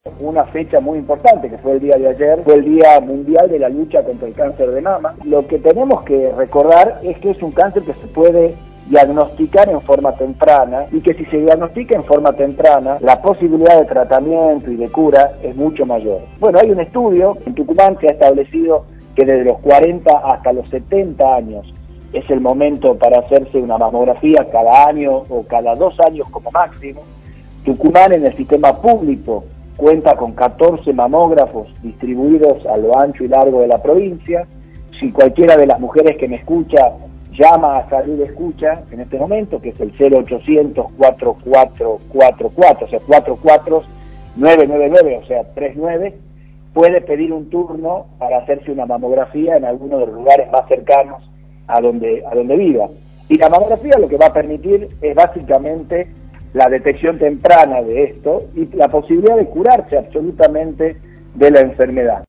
una fecha muy importante, que fue el día de ayer, fue el Día Mundial de la Lucha contra el Cáncer de Mama. Lo que tenemos que recordar es que es un cáncer que se puede diagnosticar en forma temprana y que si se diagnostica en forma temprana, la posibilidad de tratamiento y de cura es mucho mayor. Bueno, hay un estudio en Tucumán que ha establecido que desde los 40 hasta los 70 años es el momento para hacerse una mamografía cada año o cada 2 años como máximo. Tucumán en el sistema público cuenta con 14 mamógrafos distribuidos a lo ancho y largo de la provincia. Si cualquiera de las mujeres que me escucha llama a Salud Escucha en este momento, que es el 0800 4444, o sea 44999, o sea 39, puede pedir un turno para hacerse una mamografía en alguno de los lugares más cercanos a donde viva. Y la mamografía lo que va a permitir es básicamente la detección temprana de esto y la posibilidad de curarse absolutamente de la enfermedad.